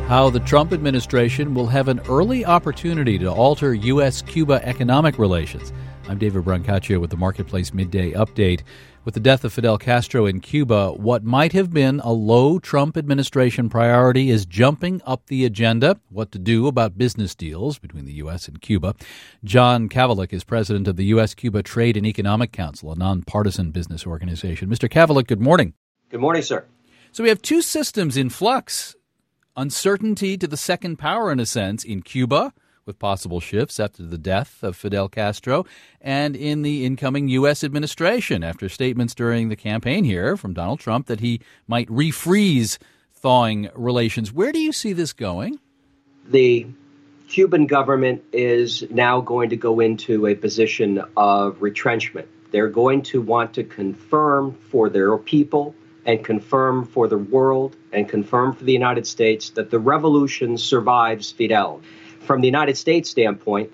how the Trump administration will have an early opportunity to alter U.S.-Cuba economic relations. I'm David Brancaccio with the Marketplace Midday Update. With the death of Fidel Castro in Cuba, what might have been a low Trump administration priority is jumping up the agenda. What to do about business deals between the U.S. and Cuba. John Kavalic is president of the U.S.-Cuba Trade and Economic Council, a nonpartisan business organization. Mr. Kavalic, good morning. Good morning, sir. So we have two systems in flux. Uncertainty to the second power, in a sense, in Cuba, with possible shifts after the death of Fidel Castro, and in the incoming U.S. administration after statements during the campaign here from Donald Trump that he might refreeze thawing relations. Where do you see this going? The Cuban government is now going to go into a position of retrenchment. They're going to want to confirm for their people and confirm for the world and confirm for the United States that the revolution survives Fidel. From the United States standpoint,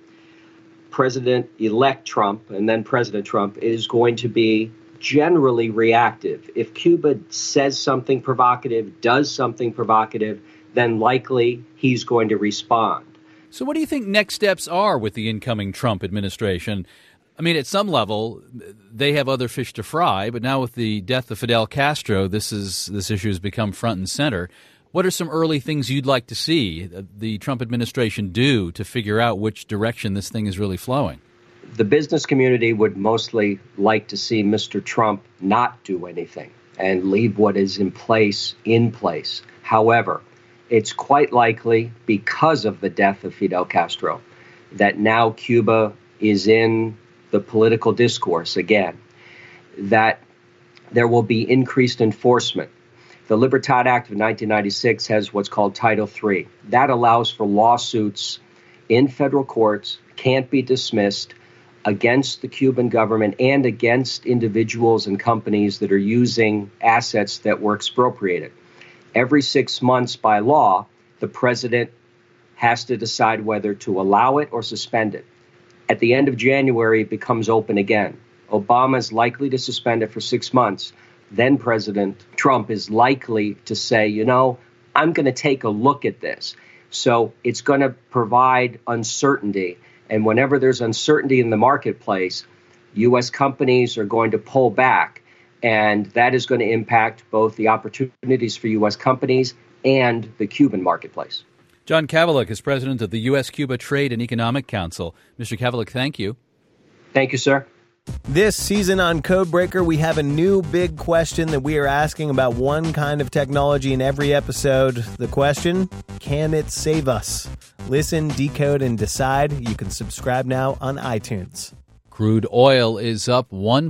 President-elect Trump and then President Trump is going to be generally reactive. If Cuba says something provocative, does something provocative, then likely he's going to respond. So what do you think next steps are with the incoming Trump administration? I mean, at some level, they have other fish to fry, but now with the death of Fidel Castro, this issue has become front and center. What are some early things you'd like to see the Trump administration do to figure out which direction this thing is really flowing? The business community would mostly like to see Mr. Trump not do anything and leave what is in place. However, it's quite likely, because of the death of Fidel Castro, that now Cuba is in the political discourse again, that there will be increased enforcement. The Libertad Act of 1996 has what's called Title III. That allows for lawsuits in federal courts, can't be dismissed, against the Cuban government and against individuals and companies that are using assets that were expropriated. Every 6 months by law, the president has to decide whether to allow it or suspend it. At the end of January, it becomes open again. Obama is likely to suspend it for 6 months. Then President Trump is likely to say, I'm going to take a look at this. So it's going to provide uncertainty. And whenever there's uncertainty in the marketplace, U.S. companies are going to pull back. And that is going to impact both the opportunities for U.S. companies and the Cuban marketplace. John Kavalic is president of the U.S.-Cuba Trade and Economic Council. Mr. Kavalic, thank you. Thank you, sir. This season on Codebreaker, we have a new big question that we are asking about one kind of technology in every episode. The question, can it save us? Listen, decode, and decide. You can subscribe now on iTunes. Crude oil is up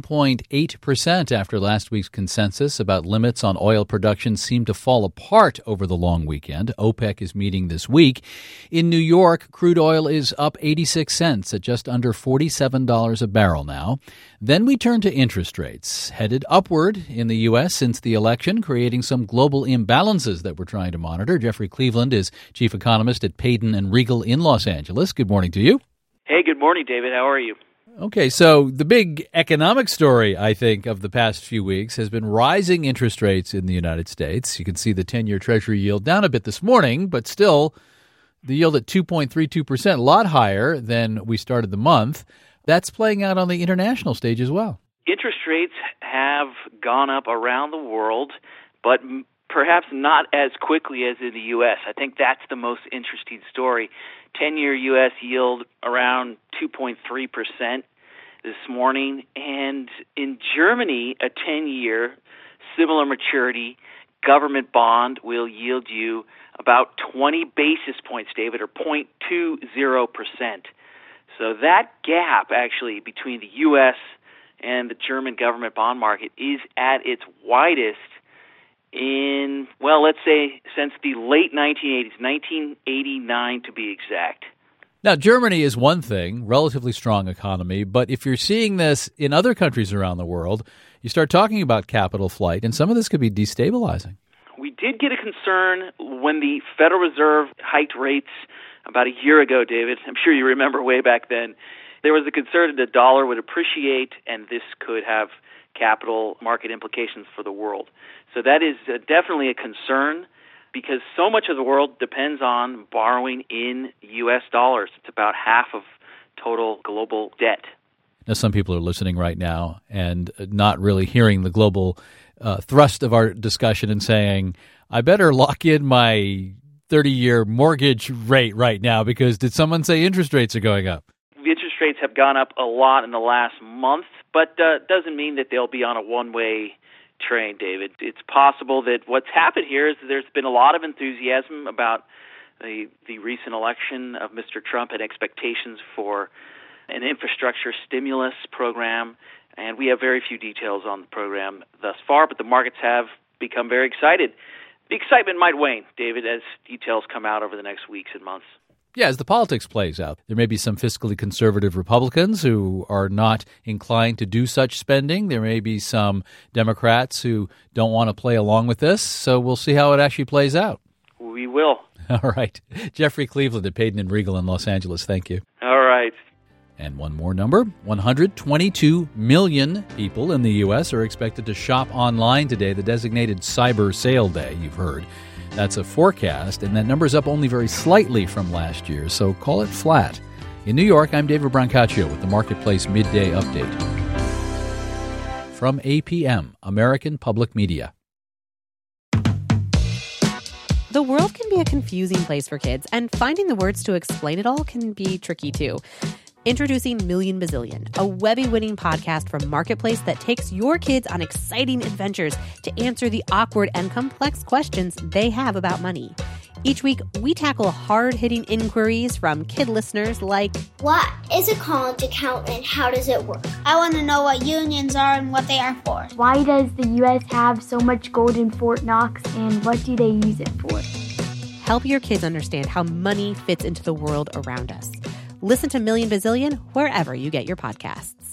1.8% after last week's consensus about limits on oil production seemed to fall apart over the long weekend. OPEC is meeting this week. In New York, crude oil is up 86 cents at just under $47 a barrel now. Then we turn to interest rates, headed upward in the U.S. since the election, creating some global imbalances that we're trying to monitor. Jeffrey Cleveland is chief economist at Payden and Regal in Los Angeles. Good morning to you. Hey, good morning, David. How are you? Okay, so the big economic story, I think, of the past few weeks has been rising interest rates in the United States. You can see the 10-year Treasury yield down a bit this morning, but still the yield at 2.32%, a lot higher than we started the month. That's playing out on the international stage as well. Interest rates have gone up around the world, but perhaps not as quickly as in the U.S. I think that's the most interesting story. 10-year U.S. yield around 2.3% this morning. And in Germany, a 10-year similar maturity government bond will yield you about 20 basis points, David, or 0.20%. So that gap actually between the U.S. and the German government bond market is at its widest in, well, let's say since the late 1980s, 1989 to be exact. Now, Germany is one thing, relatively strong economy, but if you're seeing this in other countries around the world, you start talking about capital flight, and some of this could be destabilizing. We did get a concern when the Federal Reserve hiked rates about a year ago, David. I'm sure you remember way back then. There was a concern that the dollar would appreciate, and this could have capital market implications for the world. So that is definitely a concern. because so much of the world depends on borrowing in U.S. dollars. It's about half of total global debt. Now, some people are listening right now and not really hearing the global thrust of our discussion and saying, I better lock in my 30-year mortgage rate right now because did someone say interest rates are going up? The interest rates have gone up a lot in the last month, but doesn't mean that they'll be on a one-way train, David. It's possible that what's happened here is that there's been a lot of enthusiasm about the recent election of Mr. Trump and expectations for an infrastructure stimulus program, and we have very few details on the program thus far, but the markets have become very excited. The excitement might wane, David, as details come out over the next weeks and months. Yeah, as the politics plays out, there may be some fiscally conservative Republicans who are not inclined to do such spending. There may be some Democrats who don't want to play along with this, so we'll see how it actually plays out. We will. All right. Jeffrey Cleveland at Payden & Regal in Los Angeles, thank you. All right. And one more number, 122 million people in the U.S. are expected to shop online today, the designated Cyber Sale Day, you've heard. That's a forecast, and that number's up only very slightly from last year, so call it flat. In New York, I'm David Brancaccio with the Marketplace Midday Update. From APM, American Public Media. The world can be a confusing place for kids, and finding the words to explain it all can be tricky too. Introducing Million Bazillion, a Webby-winning podcast from Marketplace that takes your kids on exciting adventures to answer the awkward and complex questions they have about money. Each week, we tackle hard-hitting inquiries from kid listeners like, what is a college account and how does it work? I want to know what unions are and what they are for. Why does the U.S. have so much gold in Fort Knox and what do they use it for? Help your kids understand how money fits into the world around us. Listen to Million Bazillion wherever you get your podcasts.